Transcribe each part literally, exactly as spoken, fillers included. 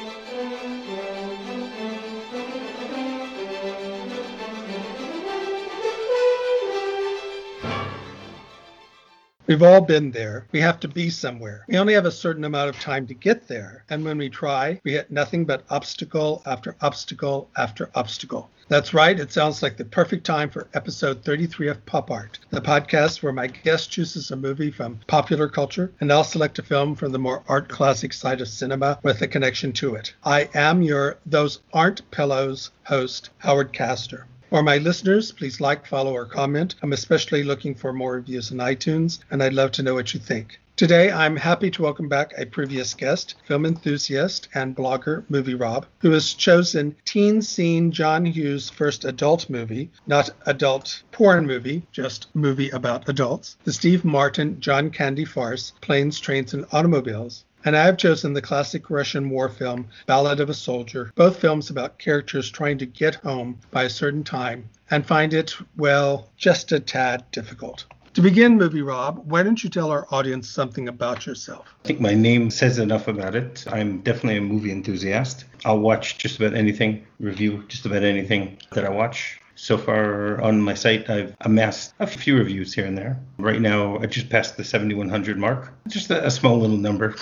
We've all been there. We have to be somewhere. We only have a certain amount of time to get there. And when we try, we hit nothing but obstacle after obstacle after obstacle. That's right. It sounds like the perfect time for episode thirty-three of Pop Art, the podcast where my guest chooses a movie from popular culture and I'll select a film from the more art classic side of cinema with a connection to it. I am your Those Aren't Pillows host, Howard Castor. For my listeners, please like, follow, or comment. I'm especially looking for more reviews on iTunes, and I'd love to know what you think. Today, I'm happy to welcome back a previous guest, film enthusiast and blogger Movie Rob, who has chosen Teen Scene John Hughes' first adult movie, not adult porn movie, just movie about adults, the Steve Martin John Candy farce, Planes, Trains, and Automobiles. And I have chosen the classic Russian war film, Ballad of a Soldier, both films about characters trying to get home by a certain time and find it, well, just a tad difficult. To begin, Movie Rob, why don't you tell our audience something about yourself? I think my name says enough about it. I'm definitely a movie enthusiast. I'll watch just about anything, review just about anything that I watch. So far on my site, I've amassed a few reviews here and there. Right now, I just passed the seventy-one hundred mark. Just a, a small little number.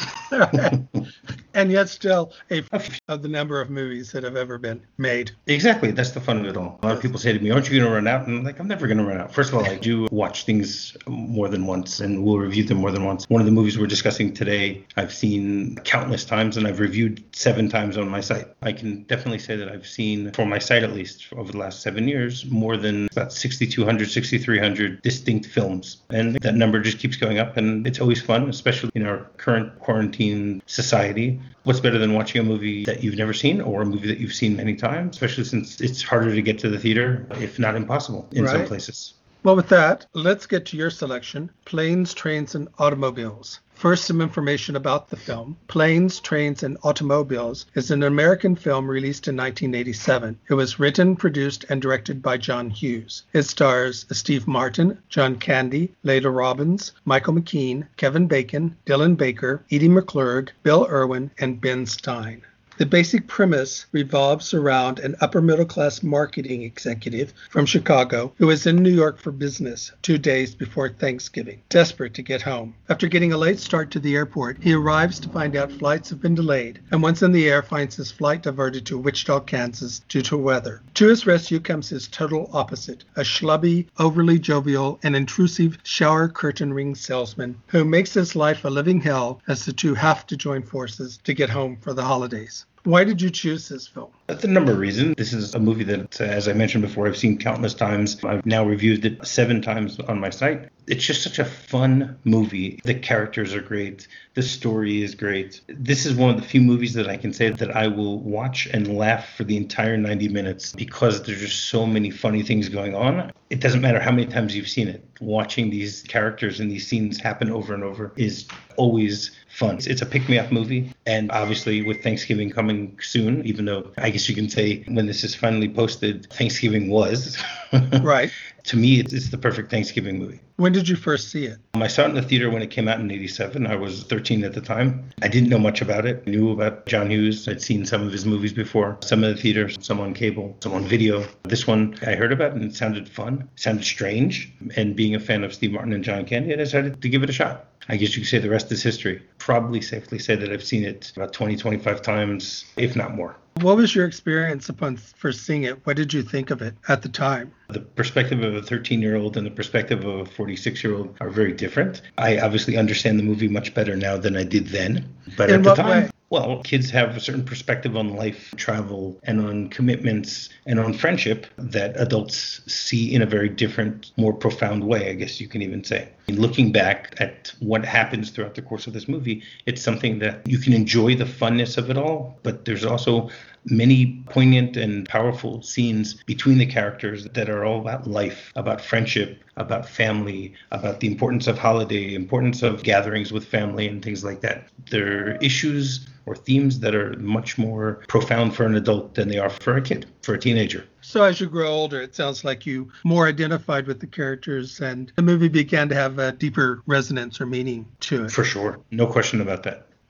And yet still a f- of the number of movies that have ever been made. Exactly. That's the fun of it all. A lot of people say to me, aren't you going to run out? And I'm like, I'm never going to run out. First of all, I do watch things more than once and will review them more than once. One of the movies we're discussing today, I've seen countless times and I've reviewed seven times on my site. I can definitely say that I've seen, for my site at least, over the last seven years, more than about sixty-two hundred, sixty-three hundred distinct films. And that number just keeps going up and it's always fun, especially in our current quarantine society. What's better than watching a movie that you've never seen or a movie that you've seen many times, especially since it's harder to get to the theater, if not impossible, in right. some places. Well, with that, let's get to your selection, Planes, Trains, and Automobiles. First, some information about the film. Planes, Trains, and Automobiles is an American film released in nineteen eighty-seven. It was written, produced, and directed by John Hughes. It stars Steve Martin, John Candy, Layla Robbins, Michael McKean, Kevin Bacon, Dylan Baker, Edie McClurg, Bill Irwin, and Ben Stein. The basic premise revolves around an upper-middle-class marketing executive from Chicago who is in New York for business two days before Thanksgiving, desperate to get home. After getting a late start to the airport, he arrives to find out flights have been delayed, and once in the air finds his flight diverted to Wichita, Kansas due to weather. To his rescue comes his total opposite, a schlubby, overly jovial, and intrusive shower curtain ring salesman who makes his life a living hell as the two have to join forces to get home for the holidays. Why did you choose this film? That's a number of reasons. This is a movie that, uh, as I mentioned before, I've seen countless times. I've now reviewed it seven times on my site. It's just such a fun movie. The characters are great. The story is great. This is one of the few movies that I can say that I will watch and laugh for the entire ninety minutes because there's just so many funny things going on. It doesn't matter how many times you've seen it. Watching these characters and these scenes happen over and over is always fun. It's a pick-me-up movie. And obviously with Thanksgiving coming soon, even though I guess you can say when this is finally posted, Thanksgiving was. Right. To me, it's, it's the perfect Thanksgiving movie. When did you first see it? I saw it in the theater when it came out in eighty-seven. I was thirteen at the time. I didn't know much about it. I knew about John Hughes. I'd seen some of his movies before. Some in the theaters, some on cable, some on video. This one I heard about and it sounded fun. It sounded strange. And being a fan of Steve Martin and John Candy, I decided to give it a shot. I guess you could say the rest is history. Probably safely say that I've seen it about twenty, twenty-five times, if not more. What was your experience upon first seeing it? What did you think of it at the time? The perspective of a thirteen-year-old and the perspective of a forty-six-year-old are very different. I obviously understand the movie much better now than I did then. But In at the what time, way? Well, kids have a certain perspective on life, travel, and on commitments and on friendship that adults see in a very different, more profound way, I guess you can even say. In looking back at what happens throughout the course of this movie, it's something that you can enjoy the funness of it all, but there's also many poignant and powerful scenes between the characters that are all about life, about friendship, about family, about the importance of holiday, importance of gatherings with family and things like that. There are issues or themes that are much more profound for an adult than they are for a kid, for a teenager. So as you grow older, it sounds like you more identified with the characters and the movie began to have a deeper resonance or meaning to it. For sure. No question about that.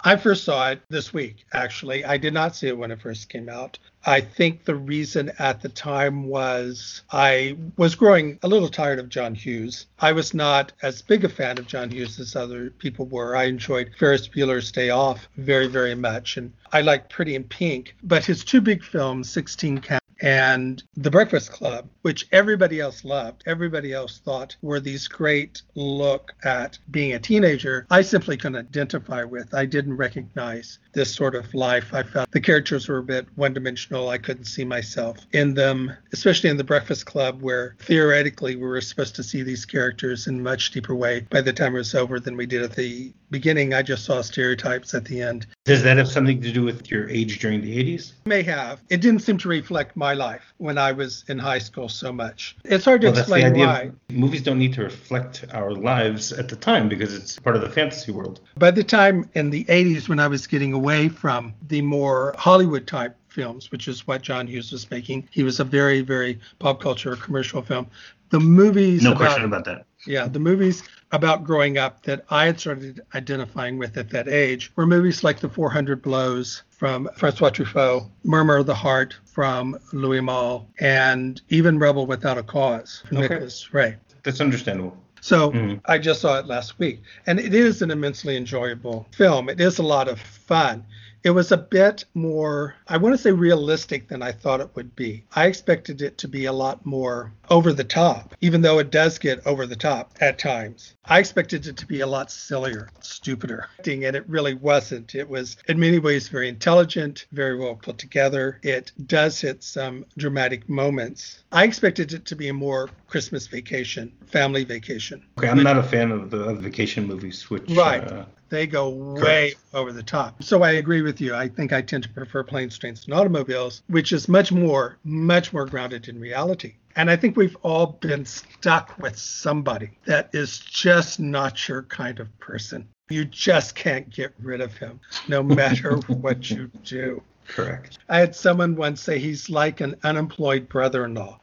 I first saw it this week, actually. I did not see it when it first came out. I think the reason at the time was I was growing a little tired of John Hughes. I was not as big a fan of John Hughes as other people were. I enjoyed Ferris Bueller's Day Off very, very much. And I liked Pretty in Pink. But his two big films, sixteen Candles and The Breakfast Club, which everybody else loved, everybody else thought were these great look at being a teenager, I simply couldn't identify with. I didn't recognize this sort of life. I felt the characters were a bit one-dimensional. I couldn't see myself in them, especially in The Breakfast Club, where theoretically we were supposed to see these characters in a much deeper way by the time it was over than we did at the beginning. I just saw stereotypes at the end. Does that have something to do with your age during the eighties? May have. It didn't seem to reflect my life when I was in high school so much. It's hard to well, explain that's the idea why. Of, movies don't need to reflect our lives at the time because it's part of the fantasy world. By the time in the eighties, when I was getting away from the more Hollywood type films, which is what John Hughes was making, he was a very, very pop culture commercial film. The movies. No about, question about that. Yeah, the movies about growing up that I had started identifying with at that age were movies like The four hundred Blows from Francois Truffaut, Murmur of the Heart from Louis Malle, and even Rebel Without a Cause from Okay. Nicholas Ray. That's understandable. So Mhm. I just saw it last week, and it is an immensely enjoyable film. It is a lot of fun. It was a bit more, I want to say, realistic than I thought it would be. I expected it to be a lot more over the top, even though it does get over the top at times. I expected it to be a lot sillier, stupider, and it really wasn't. It was, in many ways, very intelligent, very well put together. It does hit some dramatic moments. I expected it to be a more Christmas vacation, family vacation. Okay, I'm not a fan of the of vacation movies, which Right. Uh, They go way over the top. So I agree with you. I think I tend to prefer Planes, Trains, and Automobiles, which is much more, much more grounded in reality. And I think we've all been stuck with somebody that is just not your kind of person. You just can't get rid of him, no matter what you do. correct. I had someone once say he's like an unemployed brother-in-law.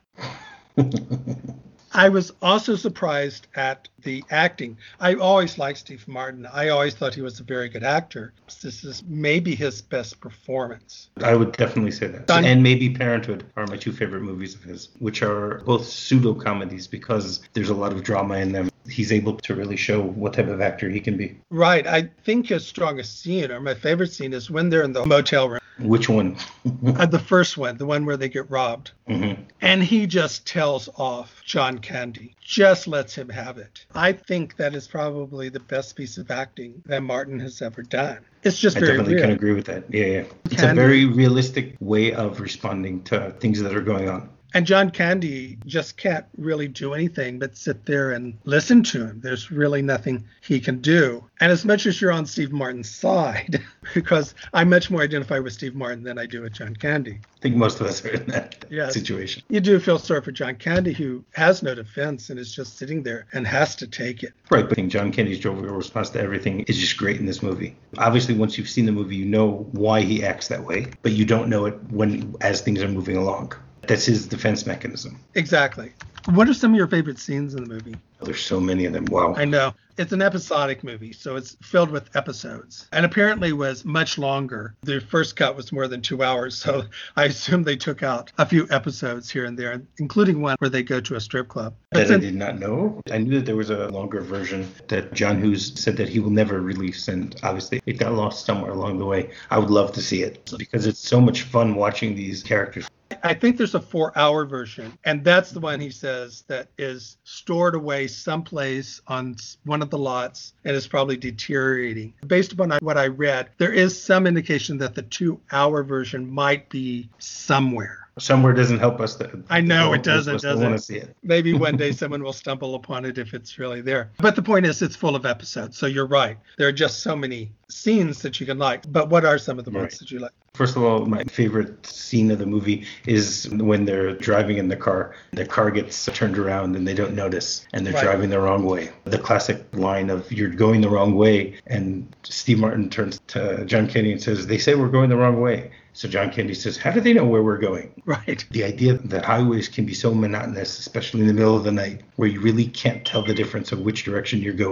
I was also surprised at the acting. I always liked Steve Martin. I always thought he was a very good actor. This is maybe his best performance. I would definitely say that. Done. And maybe Parenthood are my two favorite movies of his, which are both pseudo comedies because there's a lot of drama in them. He's able to really show what type of actor he can be. Right. I think his strongest scene, or my favorite scene, is when they're in the motel room. Which one? Uh, the first one, the one where they get robbed. Mm-hmm. And he just tells off John Candy, just lets him have it. I think that is probably the best piece of acting that Martin has ever done. It's just I very definitely real. can agree with that. Yeah, yeah. It's Candy. a very realistic way of responding to things that are going on. And John Candy just can't really do anything but sit there and listen to him. There's really nothing he can do. And as much as you're on Steve Martin's side, because I much more identify with Steve Martin than I do with John Candy. I think most of us are in that Yes. situation. You do feel sorry for John Candy, who has no defense and is just sitting there and has to take it. Right, but I think John Candy's jovial response to everything is just great in this movie. Obviously, once you've seen the movie, you know why he acts that way, but you don't know it when as things are moving along. That's his defense mechanism. Exactly. What are some of your favorite scenes in the movie? There's so many of them. Wow. I know. It's an episodic movie, so it's filled with episodes. And apparently was much longer. The first cut was more than two hours, so I assume they took out a few episodes here and there, including one where they go to a strip club. But That I since- did not know. I knew that there was a longer version that John Hughes said that he will never release, and obviously it got lost somewhere along the way. I would love to see it because it's so much fun watching these characters. I think there's a four-hour version, and that's the one he says that is stored away someplace on s- one of the lots and is probably deteriorating. Based upon what I read, there is some indication that the two-hour version might be somewhere. Somewhere doesn't help us. That, I know it we're doesn't, supposed to does want it? to see it. Maybe one day someone will stumble upon it if it's really there. But the point is, it's full of episodes. So you're right. There are just so many scenes that you can like. But what are some of the ones Right. that you like? First of all, my favorite scene of the movie is when they're driving in the car. The car gets turned around and they don't notice, and they're Right. driving the wrong way. The classic line of "You're going the wrong way," and Steve Martin turns to John Candy and says, "They say we're going the wrong way." So John Candy says, "How do they know where we're going?" Right. The idea that highways can be so monotonous, especially in the middle of the night, where you really can't tell the difference of which direction you're going.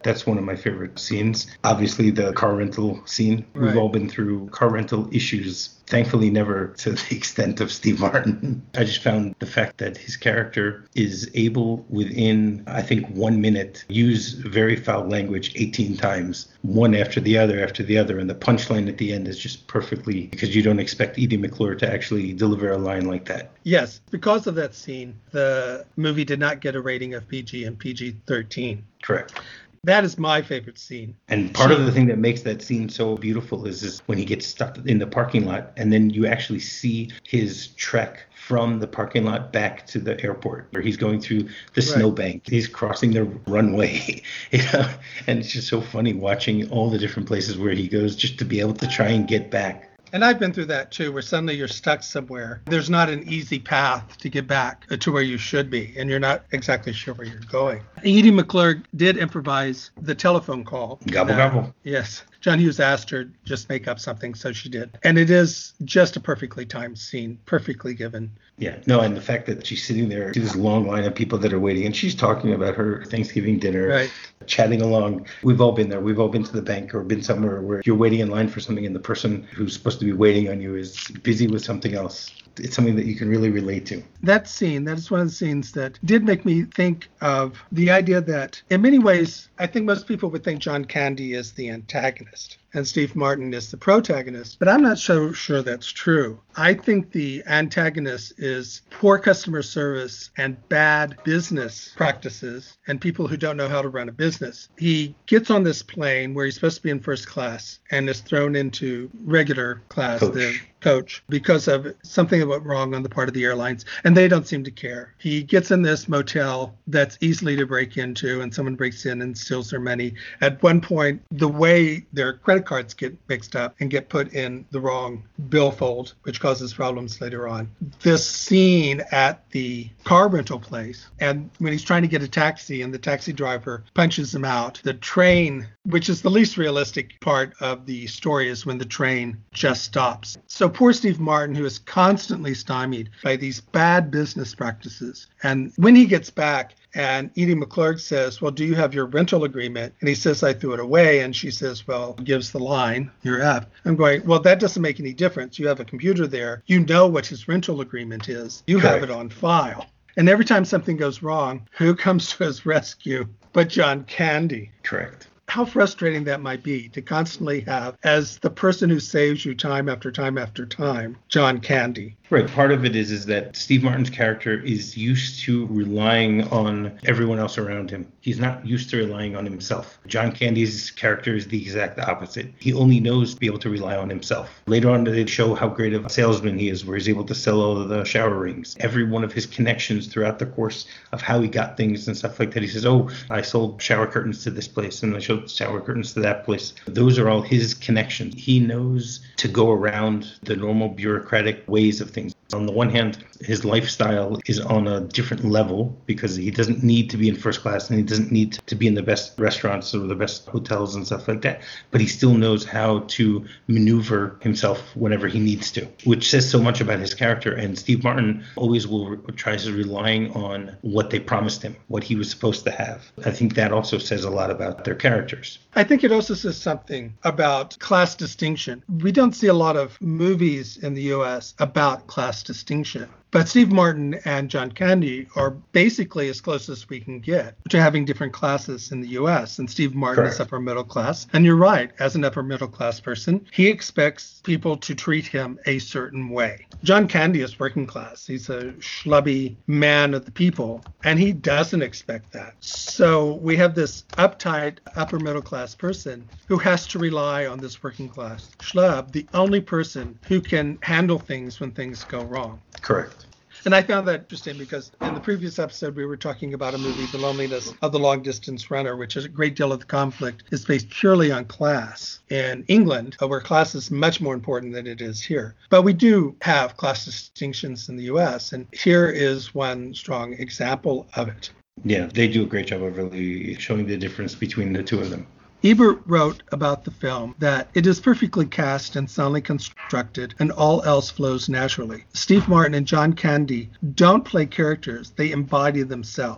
That's one of my favorite scenes. Obviously, the car rental scene. Right. We've all been through car rental issues. Thankfully, never to the extent of Steve Martin. I just found the fact that his character is able, within, I think, one minute, use very foul language eighteen times, one after the other after the other. And the punchline at the end is just perfectly, because you don't expect Edie McClure to actually deliver a line like that. Yes, because of that scene, the movie did not get a rating of P G and P G thirteen. Correct. That is my favorite scene. And part of the thing that makes that scene so beautiful is, is when he gets stuck in the parking lot, and then you actually see his trek from the parking lot back to the airport, where he's going through the right. snowbank. He's crossing the runway, you know, and it's just so funny watching all the different places where he goes just to be able to try and get back. And I've been through that too, where suddenly you're stuck somewhere. There's not an easy path to get back to where you should be, and you're not exactly sure where you're going. Edie McClure did improvise the telephone call. Gobble, uh, gobble. Yes. John Hughes asked her just make up something, so she did. And it is just a perfectly timed scene, perfectly given. Yeah, no, and the fact that she's sitting there, this long line of people that are waiting, and she's talking about her Thanksgiving dinner, right. chatting along. We've all been there. We've all been to the bank or been somewhere where you're waiting in line for something, and the person who's supposed to be waiting on you is busy with something else. It's something that you can really relate to. That scene, that is one of the scenes that did make me think of the idea that, in many ways, I think most people would think John Candy is the antagonist and Steve Martin is the protagonist, but I'm not so sure that's true. I think the antagonist is poor customer service and bad business practices and people who don't know how to run a business. He gets on this plane where he's supposed to be in first class and is thrown into regular class, coach. the coach, because of something that went wrong on the part of the airlines, and they don't seem to care. He gets in this motel that's easily to break into, and someone breaks in and steals their money. At one point, the way their credit cards get mixed up and get put in the wrong billfold, which causes problems later on. This scene at the car rental place, and when he's trying to get a taxi and the taxi driver punches him out, the train, which is the least realistic part of the story, is when the train just stops. So poor Steve Martin, who is constantly stymied by these bad business practices. And when he gets back, and Edie McClure says, well, do you have your rental agreement? And he says, I threw it away. And she says, well, gives the line, you're F. I'm going, well, that doesn't make any difference. You have a computer there. You know what his rental agreement is. You Correct. have it on file. And every time something goes wrong, who comes to his rescue but John Candy? Correct. How frustrating that might be to constantly have, as the person who saves you time after time after time, John Candy. Right. Part of it is is that Steve Martin's character is used to relying on everyone else around him. He's not used to relying on himself. John Candy's character is the exact opposite. He only knows to be able to rely on himself. Later on, they show how great of a salesman he is, where he's able to sell all of the shower rings. Every one of his connections throughout the course of how he got things and stuff like that. He says, oh, I sold shower curtains to this place, and I showed shower curtains to that place. Those are all his connections. He knows to go around the normal bureaucratic ways of things. On the one hand, his lifestyle is on a different level because he doesn't need to be in first class and he doesn't need to be in the best restaurants or the best hotels and stuff like that. But he still knows how to maneuver himself whenever he needs to, which says so much about his character. And Steve Martin always will tries to relying on what they promised him, what he was supposed to have. I think that also says a lot about their characters. I think it also says something about class distinction. We don't see a lot of movies in the U S about class distinction. But Steve Martin and John Candy are basically as close as we can get to having different classes in the U S. And Steve Martin Correct. is upper middle class. And you're right, as an upper middle class person, he expects people to treat him a certain way. John Candy is working class. He's a schlubby man of the people, and he doesn't expect that. So we have this uptight upper middle class person who has to rely on this working class schlub, the only person who can handle things when things go wrong. Correct. And I found that interesting because in the previous episode, we were talking about a movie, The Loneliness of the Long Distance Runner, which is a great deal of the conflict is based purely on class in England, where class is much more important than it is here. But we do have class distinctions in the U S, and here is one strong example of it. Yeah, they do a great job of really showing the difference between the two of them. Ebert wrote about the film that it is perfectly cast and soundly constructed, and all else flows naturally. Steve Martin and John Candy don't play characters, they embody themselves.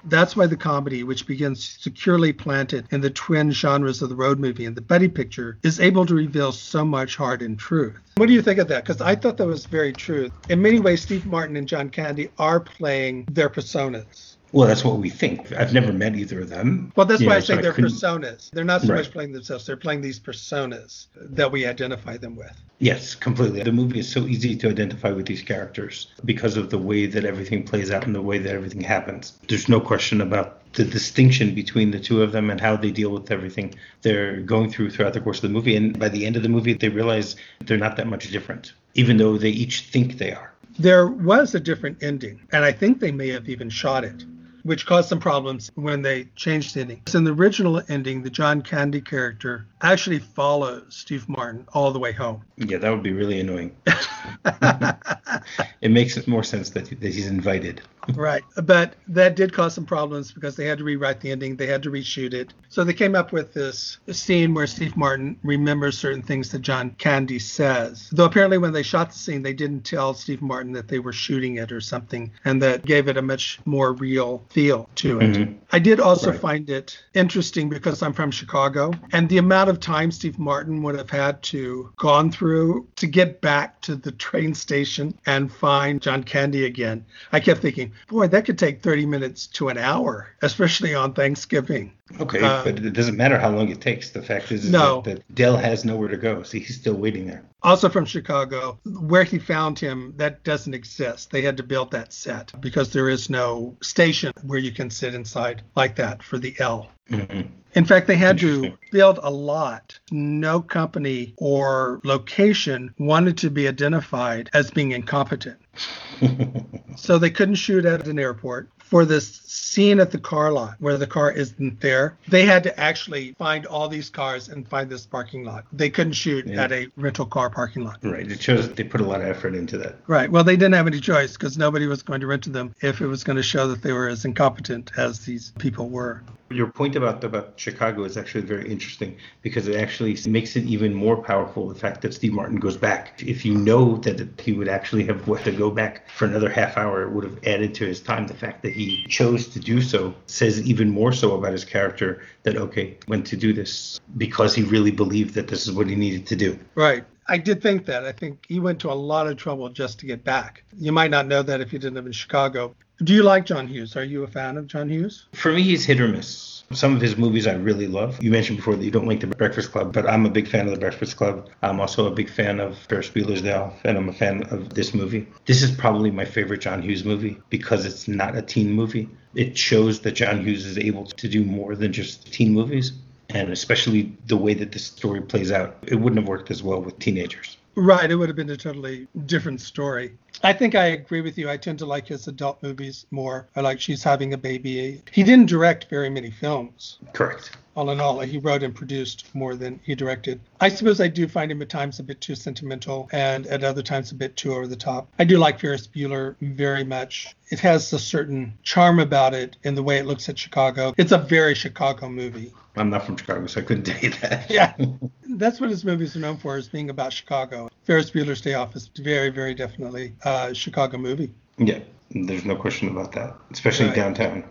That's why the comedy, which begins securely planted in the twin genres of the road movie and the buddy picture, is able to reveal so much heart and truth. What do you think of that? Because I thought that was very true. In many ways, Steve Martin and John Candy are playing their personas. Well, that's what we think. I've never met either of them. Well, that's You why know, I say so they're couldn't- personas. They're not so Right. much playing themselves. They're playing these personas that we identify them with. Yes, completely. The movie is so easy to identify with these characters because of the way that everything plays out and the way that everything happens. There's no question about the distinction between the two of them and how they deal with everything they're going through throughout the course of the movie. And by the end of the movie, they realize they're not that much different, even though they each think they are. There was a different ending, and I think they may have even shot it, which caused some problems when they changed the ending. So in the original ending, the John Candy character actually follows Steve Martin all the way home. Yeah, that would be really annoying. It makes more sense that, that he's invited. Right. But that did cause some problems because they had to rewrite the ending. They had to reshoot it. So they came up with this scene where Steve Martin remembers certain things that John Candy says. Though apparently when they shot the scene, they didn't tell Steve Martin that they were shooting it or something, and that gave it a much more real feel to it. Mhm. I did also Right. find it interesting because I'm from Chicago, and the amount of time Steve Martin would have had to gone through to get back to the train station and find John Candy again. I kept thinking, boy, that could take thirty minutes to an hour, especially on Thanksgiving. Okay, Uh, but it doesn't matter how long it takes. The fact is, is No. that, that Dell has nowhere to go, so he's still waiting there. Also from Chicago, where he found him, that doesn't exist. They had to build that set because there is no station where you can sit inside like that for the L. Mhm. In fact, they had to Interesting. build a lot. No company or location wanted to be identified as being incompetent. So they couldn't shoot at an airport. For this scene at the car lot where the car isn't there, they had to actually find all these cars and find this parking lot. They couldn't shoot Yeah. at a rental car parking lot. Right. It shows that they put a lot of effort into that. Right. Well, they didn't have any choice because nobody was going to rent to them if it was going to show that they were as incompetent as these people were. Your point about about Chicago is actually very interesting because it actually makes it even more powerful, the fact that Steve Martin goes back. If you know that he would actually have to go back for another half hour, it would have added to his time. The fact that he chose to do so says even more so about his character, that, okay, went to do this because he really believed that this is what he needed to do. Right. I did think that. I think he went to a lot of trouble just to get back. You might not know that if you didn't live in Chicago. Do you like John Hughes? Are you a fan of John Hughes? For me, he's hit or miss. Some of his movies I really love. You mentioned before that you don't like The Breakfast Club, but I'm a big fan of The Breakfast Club. I'm also a big fan of Ferris Bueller's Day Off, and I'm a fan of this movie. This is probably my favorite John Hughes movie because it's not a teen movie. It shows that John Hughes is able to do more than just teen movies, and especially the way that this story plays out. It wouldn't have worked as well with teenagers. Right. It would have been a totally different story. I think I agree with you. I tend to like his adult movies more. I like She's Having a Baby. He didn't direct very many films. Correct. All in all, he wrote and produced more than he directed. I suppose I do find him at times a bit too sentimental and at other times a bit too over the top. I do like Ferris Bueller very much. It has a certain charm about it in the way it looks at Chicago. It's a very Chicago movie. I'm not from Chicago, so I couldn't tell you that. Yeah, that's what his movies are known for, is being about Chicago. Ferris Bueller's Day Off is very, very definitely a Chicago movie. Yeah, there's no question about that, especially Right. downtown.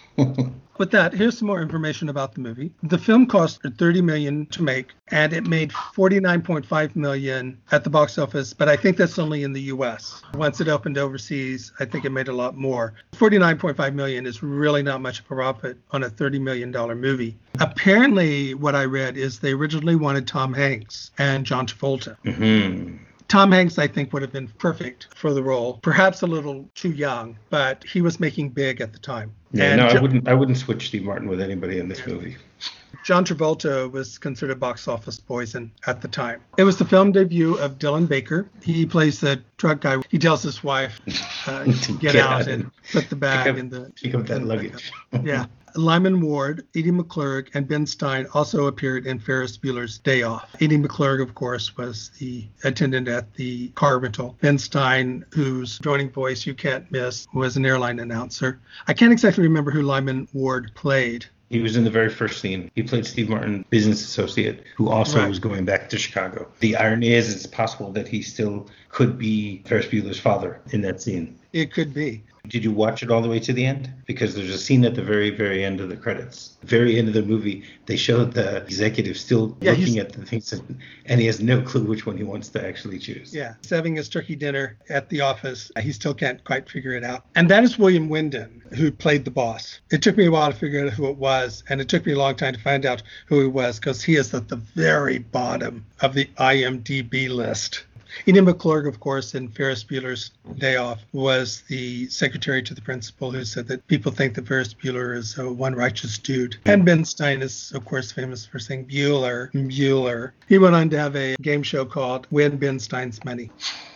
With that, here's some more information about the movie. The film cost thirty million dollars to make, and it made forty-nine point five million dollars at the box office, but I think that's only in the U S. Once it opened overseas, I think it made a lot more. forty-nine point five million dollars is really not much of a profit on a thirty million dollars movie. Apparently, what I read is they originally wanted Tom Hanks and John Travolta. hmm Tom Hanks, I think, would have been perfect for the role. Perhaps a little too young, but he was making big at the time. Yeah, And no, I Jo- wouldn't. I wouldn't switch Steve Martin with anybody in this movie. John Travolta was considered box office poison at the time. It was the film debut of Dylan Baker. He plays the truck guy. He tells his wife uh, to get, Get out out and and put the bag pick up- in the pick up that in the luggage. pickup. Yeah. Lyman Ward, Edie McClurg, and Ben Stein also appeared in Ferris Bueller's Day Off. Edie McClurg, of course, was the attendant at the car rental. Ben Stein, whose droning voice you can't miss, was an airline announcer. I can't exactly remember who Lyman Ward played. He was in the very first scene. He played Steve Martin, business associate, who also Right. was going back to Chicago. The irony is it's possible that he still could be Ferris Bueller's father in that scene. It could be. Did you watch it all the way to the end? Because there's a scene at the very, very end of the credits. Very end of the movie, they show the executive still Yeah, looking he's- at the things, and, and he has no clue which one he wants to actually choose. Yeah, he's having his turkey dinner at the office. He still can't quite figure it out. And that is William Wyndon, who played the boss. It took me a while to figure out who it was, and it took me a long time to find out who he was, because he is at the very bottom of the I M D B list. Ian McClurg, of course, in Ferris Bueller's Day Off, was the secretary to the principal who said that people think that Ferris Bueller is a one righteous dude. And Ben Stein is, of course, famous for saying Bueller, Bueller. He went on to have a game show called Win Ben Stein's Money,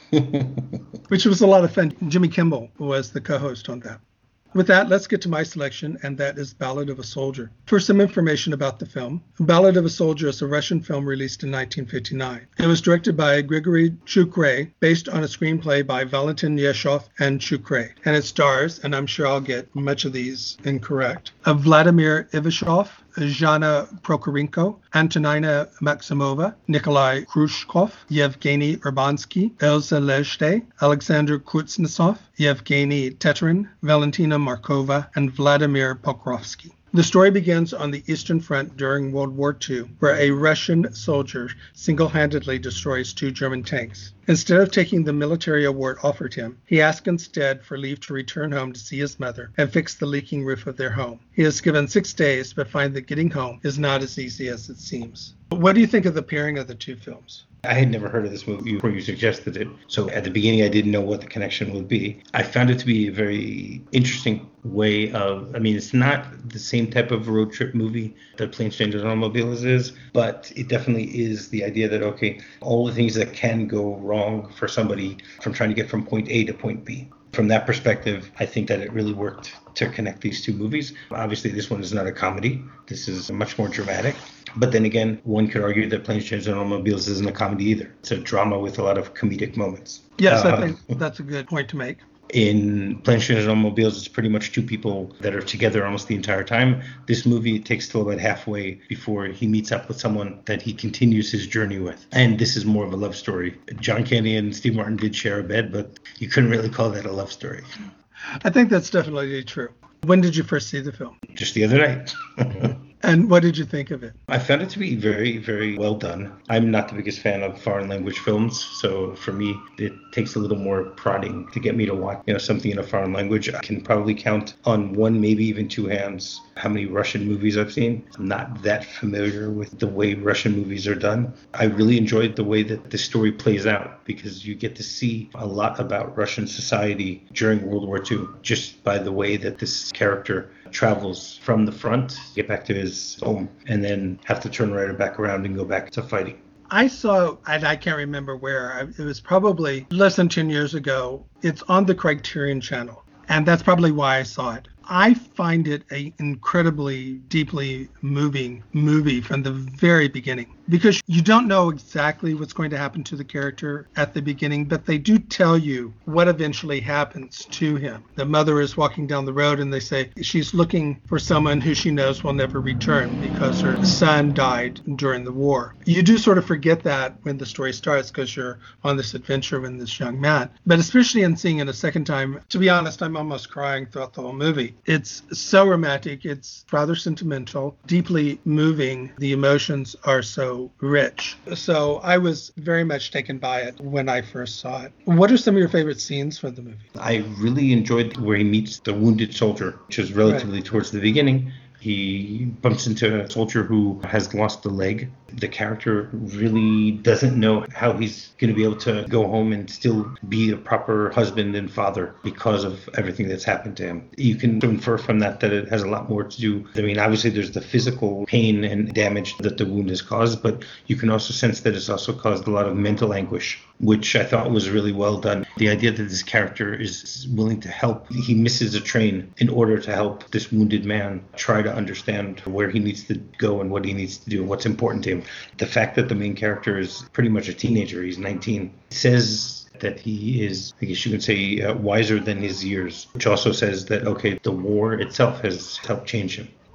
which was a lot of fun. Jimmy Kimmel was the co-host on that. With that, let's get to my selection, and that is Ballad of a Soldier. For some information about the film, Ballad of a Soldier is a Russian film released in nineteen fifty-nine. It was directed by Grigory Chukray, based on a screenplay by Valentin Yeshov and Chukray. And it stars, and I'm sure I'll get much of these incorrect, of Vladimir Ivashov, Zhana Prokorenko, Antonina Maximova, Nikolai Khrushchev, Yevgeny Urbansky, Elza Lezhde, Alexander Kuznetsov, Yevgeny Teterin, Valentina Markova, and Vladimir Pokrovsky. The story begins on the Eastern Front during World War Two, where a Russian soldier single-handedly destroys two German tanks. Instead of taking the military award offered him, he asks instead for leave to return home to see his mother and fix the leaking roof of their home. He is given six days, but finds that getting home is not as easy as it seems. What do you think of the pairing of the two films? I had never heard of this movie before you suggested it. So at the beginning, I didn't know what the connection would be. I found it to be a very interesting way of, I mean, it's not the same type of road trip movie that Planes, Trains, and Automobiles is, but it definitely is the idea that, okay, all the things that can go wrong for somebody from trying to get from point A to point B. From that perspective, I think that it really worked to connect these two movies. Obviously, this one is not a comedy. This is much more dramatic. But then again, one could argue that Planes, Trains, and Automobiles isn't a comedy either. It's a drama with a lot of comedic moments. Yes, Uh, I think that's a good point to make. In Planes, Trains, and Automobiles, it's pretty much two people that are together almost the entire time. This movie, it takes till about halfway before he meets up with someone that he continues his journey with. And this is more of a love story. John Candy and Steve Martin did share a bed, but you couldn't really call that a love story. I think that's definitely true. When did you first see the film? Just the other night. And what did you think of it? I found it to be very, very well done. I'm not the biggest fan of foreign language films, so for me, it takes a little more prodding to get me to watch, you know, something in a foreign language. I can probably count on one, maybe even two hands, how many Russian movies I've seen. I'm not that familiar with the way Russian movies are done. I really enjoyed the way that the story plays out, because you get to see a lot about Russian society during World War Two, just by the way that this character travels from the front, get back to his home, and then have to turn right back around and go back to fighting. I saw, and I can't remember where, I- it was probably less than ten years ago. It's on the Criterion Channel, and that's probably why I saw it. I find it an incredibly deeply moving movie from the very beginning, because you don't know exactly what's going to happen to the character at the beginning, but they do tell you what eventually happens to him. The mother is walking down the road and they say she's looking for someone who she knows will never return because her son died during the war. You do sort of forget that when the story starts, because you're on this adventure with this young man. But especially in seeing it a second time, to be honest, I'm almost crying throughout the whole movie. It's so romantic. It's rather sentimental, deeply moving. The emotions are so rich. So I was very much taken by it when I first saw it. What are some of your favorite scenes from the movie? I really enjoyed where he meets the wounded soldier, which is relatively right towards the beginning. He bumps into a soldier who has lost a leg. The character really doesn't know how he's going to be able to go home and still be a proper husband and father because of everything that's happened to him. You can infer from that that it has a lot more to do. I mean, obviously there's the physical pain and damage that the wound has caused, but you can also sense that it's also caused a lot of mental anguish, which I thought was really well done. The idea that this character is willing to help, he misses a train in order to help this wounded man try to understand where he needs to go and what he needs to do and what's important to him. The fact that the main character is pretty much a teenager, he's nineteen, says that he is, I guess you could say, uh, wiser than his years, which also says that, okay, the war itself has helped change him.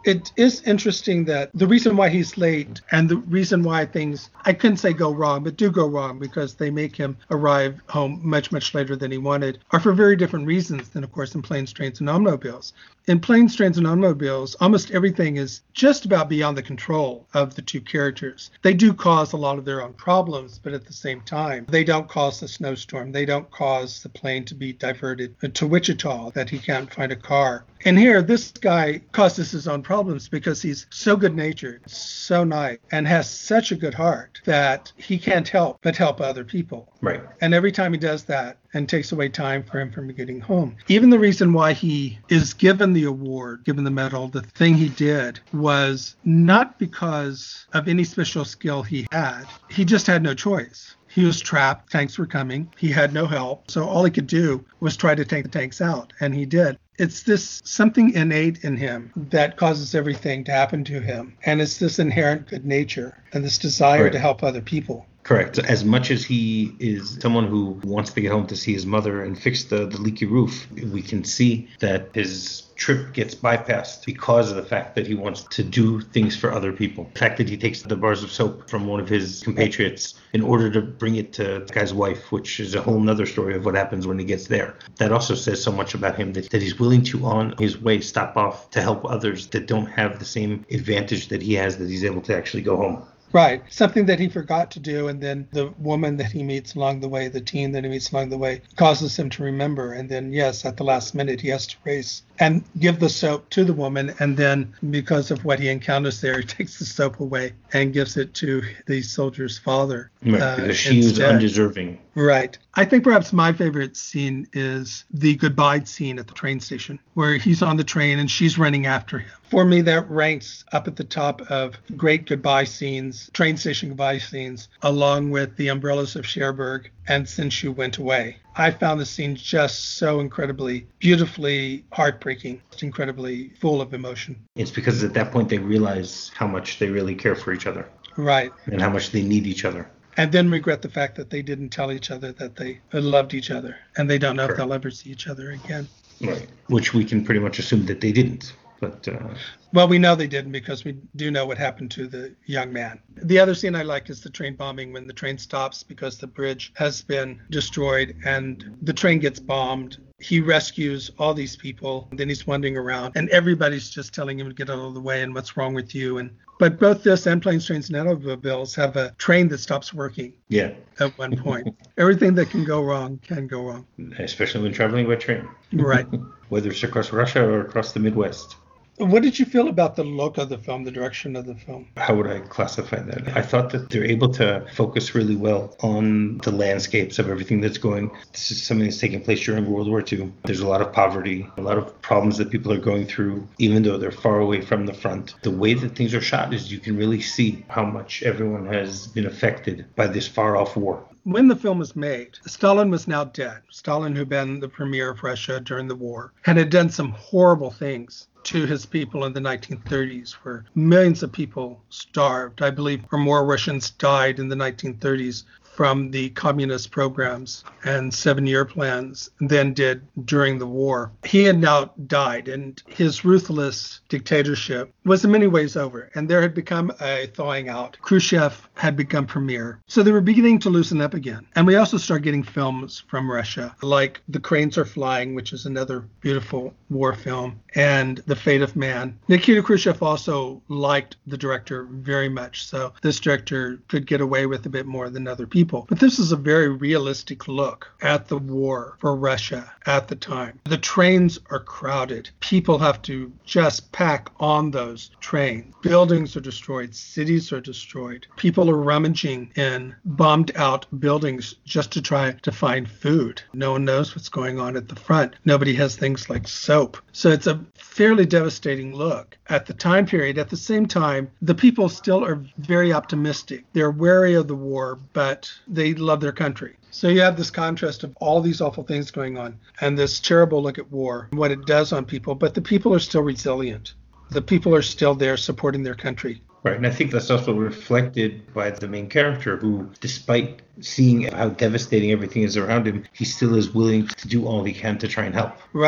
It is interesting that the reason why he's late and the reason why things, I couldn't say go wrong, but do go wrong because they make him arrive home much, much later than he wanted, are for very different reasons than, of course, in Planes, Trains, and Automobiles. In Planes, Trains, and Automobiles, almost everything is just about beyond the control of the two characters. They do cause a lot of their own problems, but at the same time, they don't cause the snowstorm. They don't cause the plane to be diverted to Wichita, that he can't find a car. And here, this guy causes his own problems because he's so good-natured, so nice, and has such a good heart that he can't help but help other people. Right. And every time he does that, and takes away time for him from getting home. Even the reason why he is given the award, given the medal, the thing he did was not because of any special skill he had. He just had no choice. He was trapped. Tanks were coming. He had no help. So all he could do was try to take the tanks out. And he did. It's this something innate in him that causes everything to happen to him. And it's this inherent good nature and this desire Right. to help other people. Correct. As much as he is someone who wants to get home to see his mother and fix the, the leaky roof, we can see that his trip gets bypassed because of the fact that he wants to do things for other people. The fact that he takes the bars of soap from one of his compatriots in order to bring it to the guy's wife, which is a whole nother story of what happens when he gets there. That also says so much about him, that, that he's willing to, on his way, stop off to help others that don't have the same advantage that he has, that he's able to actually go home. Right. Something that he forgot to do. And then the woman that he meets along the way, the teen that he meets along the way, causes him to remember. And then, yes, at the last minute, he has to race and give the soap to the woman. And then because of what he encounters there, he takes the soap away and gives it to the soldier's father. Right, uh, because she was instead. undeserving. Right. I think perhaps my favorite scene is the goodbye scene at the train station, where he's on the train and she's running after him. For me, that ranks up at the top of great goodbye scenes, train station goodbye scenes, along with The Umbrellas of Cherbourg and Since You Went Away. I found the scene just so incredibly, beautifully heartbreaking, incredibly full of emotion. It's because at that point they realize how much they really care for each other. Right. And how much they need each other. And then regret the fact that they didn't tell each other that they loved each other. And they don't know Correct. If they'll ever see each other again. Right. Which we can pretty much assume that they didn't. But uh... Well, we know they didn't because we do know what happened to the young man. The other scene I like is the train bombing, when the train stops because the bridge has been destroyed and the train gets bombed. He rescues all these people. And then he's wandering around and everybody's just telling him to get out of the way and what's wrong with you. And But both this and Planes, Trains, and Automobiles have a train that stops working. Yeah. At one point. Everything that can go wrong can go wrong. Especially when traveling by train. Right. Whether it's across Russia or across the Midwest. What did you feel about the look of the film, the direction of the film? How would I classify that? I thought that they're able to focus really well on the landscapes of everything that's going. This is something that's taking place during World War Two. There's a lot of poverty, a lot of problems that people are going through, even though they're far away from the front. The way that things are shot is you can really see how much everyone has been affected by this far-off war. When the film was made, Stalin was now dead. Stalin, who'd been the premier of Russia during the war, and had done some horrible things to his people in the nineteen thirties, where millions of people starved. I believe or more Russians died in the nineteen thirties from the communist programs and seven-year plans than did during the war. He had now died, and his ruthless dictatorship was in many ways over, and there had become a thawing out. Khrushchev had become premier. So they were beginning to loosen up again. And we also start getting films from Russia, like The Cranes Are Flying, which is another beautiful war film, and The Fate of Man. Nikita Khrushchev also liked the director very much, so this director could get away with a bit more than other people. But this is a very realistic look at the war for Russia at the time. The trains are crowded. People have to just pack on those trains. Buildings are destroyed. Cities are destroyed. People are rummaging in bombed out buildings just to try to find food. No one knows what's going on at the front. Nobody has things like soap. So it's a fairly devastating look at the time period. At the same time, the people still are very optimistic. They're wary of the war, but they love their country. So you have this contrast of all these awful things going on and this terrible look at war, what it does on people, but the people are still resilient. The people are still there supporting their country. Right, and I think that's also reflected by the main character who, despite seeing how devastating everything is around him, he still is willing to do all he can to try and help. Right.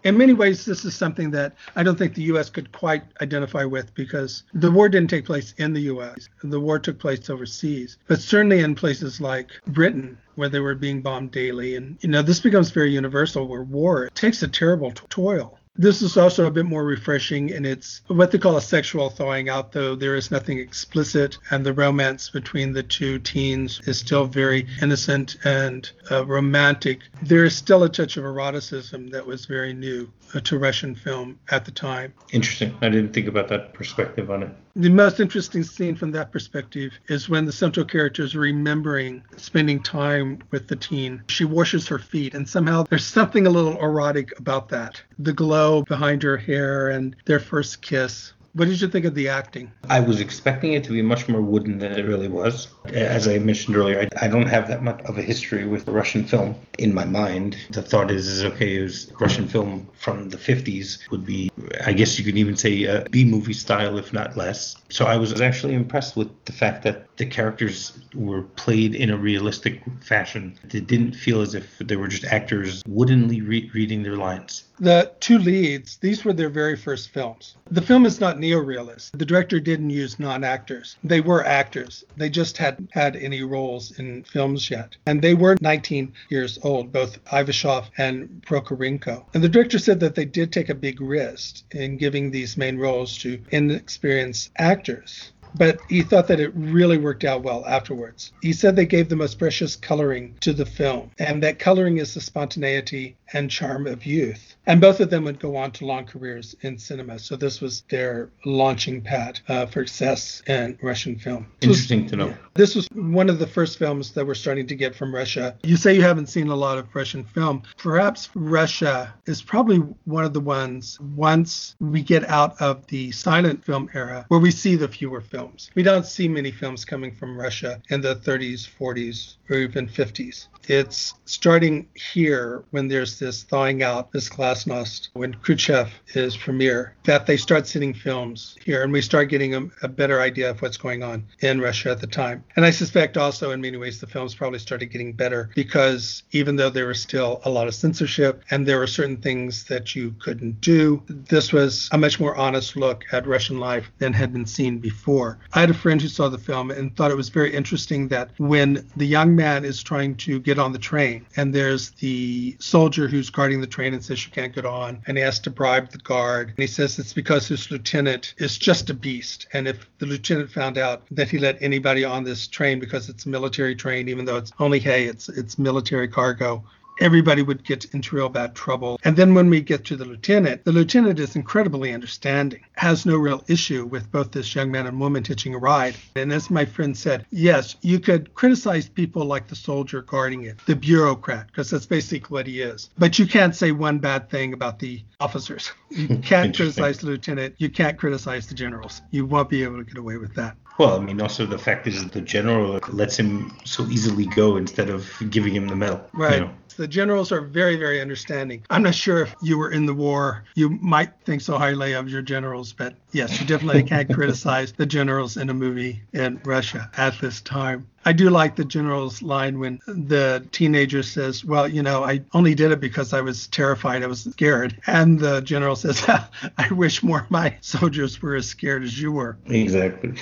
In many ways, this is something that I don't think the U S could quite identify with, because the war didn't take place in the U S. The war took place overseas, but certainly in places like Britain, where they were being bombed daily. And, you know, this becomes very universal, where war takes a terrible t- toll. This is also a bit more refreshing in its what they call a sexual thawing out, though there is nothing explicit, and the romance between the two teens is still very innocent and uh, romantic. There is still a touch of eroticism that was very new uh, to Russian film at the time. Interesting. I didn't think about that perspective on it. The most interesting scene from that perspective is when the central character is remembering spending time with the teen. She washes her feet, and somehow there's something a little erotic about that. The glow behind her hair and their first kiss. What did you think of the acting? I was expecting it to be much more wooden than it really was. As I mentioned earlier, I, I don't have that much of a history with Russian film in my mind. The thought is, is okay, it was Russian film from the fifties would be, I guess you could even say, a B-movie style, if not less. So I was actually impressed with the fact that the characters were played in a realistic fashion. It didn't feel as if they were just actors woodenly re- reading their lines. The two leads, these were their very first films. The film is not neorealist. The director didn't use non-actors. They were actors. They just hadn't had any roles in films yet. And they were nineteen years old, both Ivashov and Prokorenko. And the director said that they did take a big risk in giving these main roles to inexperienced actors. But he thought that it really worked out well afterwards. He said they gave the most precious coloring to the film, and that coloring is the spontaneity and charm of youth. And both of them would go on to long careers in cinema. So this was their launching pad uh, for success in Russian film. Interesting was, to know. Yeah. This was one of the first films that we're starting to get from Russia. You say you haven't seen a lot of Russian film. Perhaps Russia is probably one of the ones, once we get out of the silent film era, where we see the fewer films. We don't see many films coming from Russia in the thirties, forties, or even fifties. It's starting here when there's this thawing out, this glasnost, when Khrushchev is premier, that they start sitting films here, and we start getting a, a better idea of what's going on in Russia at the time. And I suspect also in many ways the films probably started getting better, because even though there was still a lot of censorship and there were certain things that you couldn't do, this was a much more honest look at Russian life than had been seen before. I had a friend who saw the film and thought it was very interesting that when the young man is trying to get on the train, and there's the soldier who's guarding the train and says you can't get on, and he has to bribe the guard, and he says it's because his lieutenant is just a beast, and if the lieutenant found out that he let anybody on this train because it's a military train, even though it's only hay, it's it's military cargo, everybody would get into real bad trouble. And then when we get to the lieutenant, the lieutenant is incredibly understanding, has no real issue with both this young man and woman hitching a ride. And as my friend said, yes, you could criticize people like the soldier guarding it, the bureaucrat, because that's basically what he is. But you can't say one bad thing about the officers. You can't criticize the lieutenant. You can't criticize the generals. You won't be able to get away with that. Well, I mean, also the fact is that the general lets him so easily go instead of giving him the medal. Right. You know? The generals are very, very understanding. I'm not sure if you were in the war, you might think so highly of your generals, but yes, you definitely can't criticize the generals in a movie in Russia at this time. I do like the general's line when the teenager says, well, you know, I only did it because I was terrified. I was scared. And the general says, I wish more of my soldiers were as scared as you were. Exactly.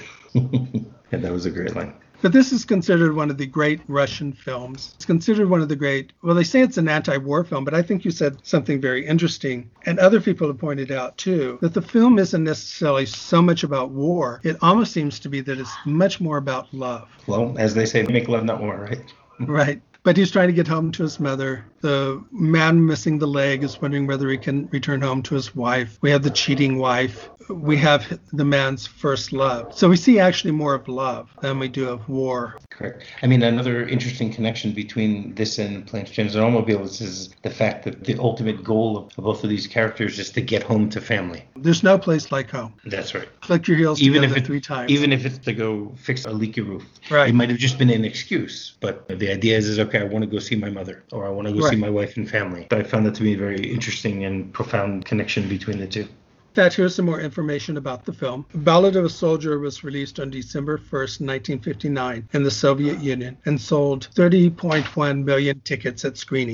Yeah, that was a great line. But this is considered one of the great Russian films. It's considered one of the great, well, they say it's an anti-war film, but I think you said something very interesting. And other people have pointed out, too, that the film isn't necessarily so much about war. It almost seems to be that it's much more about love. Well, as they say, make love, not war, right? Right. But he's trying to get home to his mother. The man missing the leg is wondering whether he can return home to his wife. We have the cheating wife. We have the man's first love. So we see actually more of love than we do of war. Correct. I mean, another interesting connection between this and Planes, Trains, and Automobiles is the fact that the ultimate goal of both of these characters is to get home to family. There's no place like home. That's right. Click your heels even together if it, three times. Even if it's to go fix a leaky roof. Right. It might have just been an excuse. But the idea is, is okay, I want to go see my mother, or I want to go right. see my wife and family. So I found that to be a very interesting and profound connection between the two. That here's some more information about the film. Ballad of a Soldier was released on December first, nineteen fifty-nine in the Soviet Union and sold thirty point one million tickets at screenings.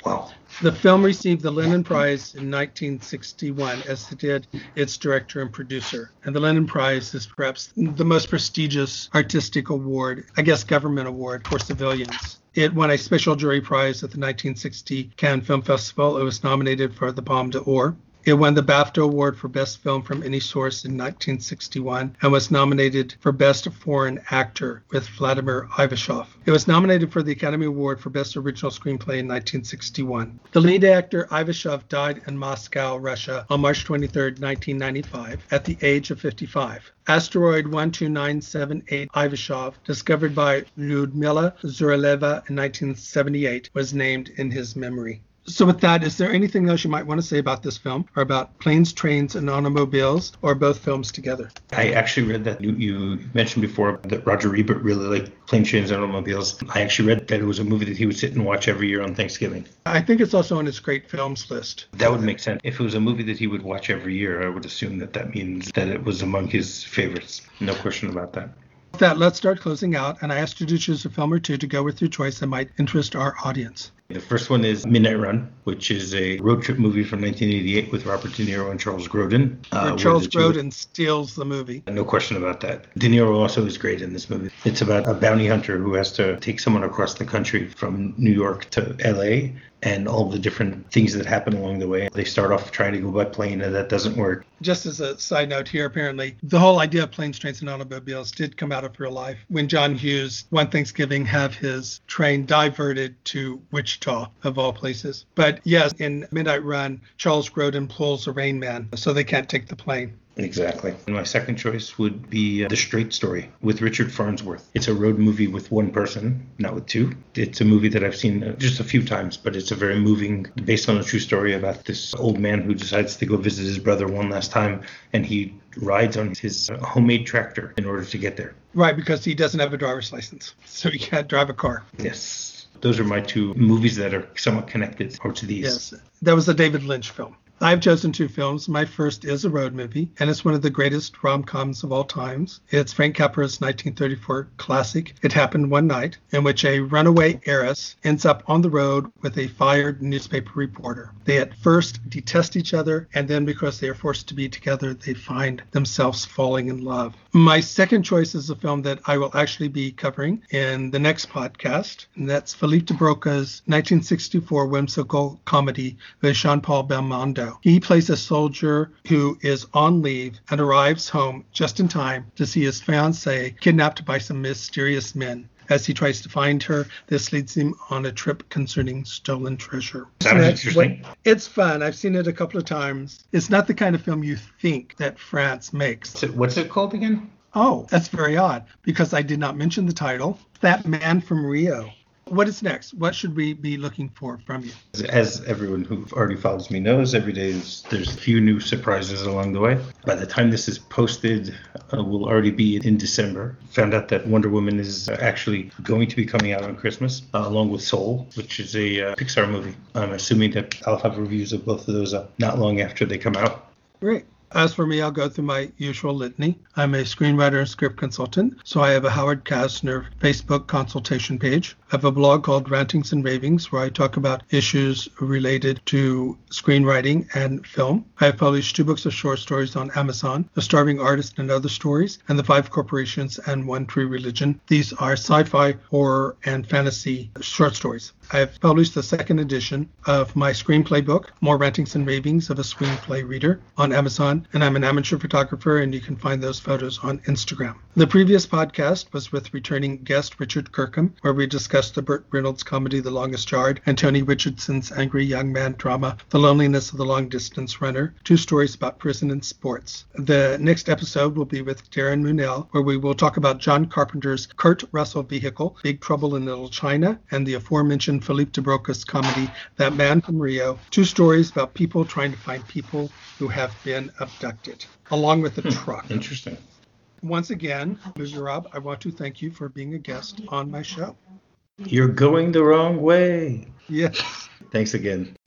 Wow. The film received the Lenin Prize in nineteen sixty-one, as it did its director and producer. And the Lenin Prize is perhaps the most prestigious artistic award, I guess government award, for civilians. It won a special jury prize at the nineteen sixty Cannes Film Festival. It was nominated for the Palme d'Or. It won the BAFTA Award for Best Film from Any Source in nineteen sixty-one and was nominated for Best Foreign Actor with Vladimir Ivashov. It was nominated for the Academy Award for Best Original Screenplay in nineteen sixty-one. The lead actor Ivashov died in Moscow, Russia on March twenty-third, nineteen ninety-five at the age of fifty-five. Asteroid one two nine seven eight Ivashov, discovered by Lyudmila Zuraleva in nineteen seventy-eight, was named in his memory. So with that, is there anything else you might want to say about this film, or about Planes, Trains, and Automobiles, or both films together? I actually read that you, you mentioned before that Roger Ebert really liked Planes, Trains, and Automobiles. I actually read that it was a movie that he would sit and watch every year on Thanksgiving. I think it's also on his great films list. That would make sense. If it was a movie that he would watch every year, I would assume that that means that it was among his favorites. No question about that. With that, let's start closing out, and I asked you to choose a film or two to go with your choice that might interest our audience. The first one is Midnight Run, which is a road trip movie from nineteen eighty-eight with Robert De Niro and Charles Grodin. Uh, Charles Grodin steals the movie. No question about that. De Niro also is great in this movie. It's about a bounty hunter who has to take someone across the country from New York to L A, and all the different things that happen along the way. They start off trying to go by plane, and that doesn't work. Just as a side note here, apparently, the whole idea of Planes, Trains, and Automobiles did come out of real life. When John Hughes, one Thanksgiving, had his train diverted to Wichita, of all places. But yes, in Midnight Run, Charles Grodin pulls a Rain Man, so they can't take the plane. Exactly. And my second choice would be uh, The Straight Story with Richard Farnsworth. It's a road movie with one person, not with two. It's a movie that I've seen uh, just a few times, but it's a very moving, based on a true story about this old man who decides to go visit his brother one last time, and he rides on his uh, homemade tractor in order to get there. Right, because he doesn't have a driver's license, so he can't drive a car. Yes. Those are my two movies that are somewhat connected or to these. Yes. That was a David Lynch film. I've chosen two films. My first is a road movie, and it's one of the greatest rom-coms of all times. It's Frank Capra's nineteen thirty-four classic, It Happened One Night, in which a runaway heiress ends up on the road with a fired newspaper reporter. They at first detest each other, and then because they are forced to be together, they find themselves falling in love. My second choice is a film that I will actually be covering in the next podcast, and that's Philippe de Broca's nineteen sixty-four whimsical comedy with Jean-Paul Belmondo. He plays a soldier who is on leave and arrives home just in time to see his fiancée kidnapped by some mysterious men. As he tries to find her, this leads him on a trip concerning stolen treasure. Sounds interesting. It's fun. I've seen it a couple of times. It's not the kind of film you think that France makes. So what's it called again? Oh, that's very odd, because I did not mention the title. That Man from Rio. What is next? What should we be looking for from you? As everyone who already follows me knows, every day is, there's a few new surprises along the way. By the time this is posted, uh, we'll already be in December. Found out that Wonder Woman is uh, actually going to be coming out on Christmas, uh, along with Soul, which is a uh, Pixar movie. I'm assuming that I'll have reviews of both of those up not long after they come out. Great. As for me, I'll go through my usual litany. I'm a screenwriter and script consultant, so I have a Howard Kastner Facebook consultation page. I have a blog called Rantings and Ravings, where I talk about issues related to screenwriting and film. I have published two books of short stories on Amazon, The Starving Artist and Other Stories, and The Five Corporations and One True Religion. These are sci-fi, horror, and fantasy short stories. I have published the second edition of my screenplay book, More Rantings and Ravings of a Screenplay Reader, on Amazon, and I'm an amateur photographer, and you can find those photos on Instagram. The previous podcast was with returning guest Richard Kirkham, where we discussed the Burt Reynolds comedy The Longest Yard and Tony Richardson's angry young man drama The Loneliness of the Long Distance Runner, two stories about prison and sports. The next episode will be with Darren Munell, where we will talk about John Carpenter's Kurt Russell vehicle, Big Trouble in Little China, and the aforementioned Philippe de Broca's comedy That Man from Rio, two stories about people trying to find people who have been abducted, along with a Hmm, truck. Interesting. Once again, Movie Rob, I want to thank you for being a guest on my show. You're going the wrong way. Yes. Thanks again.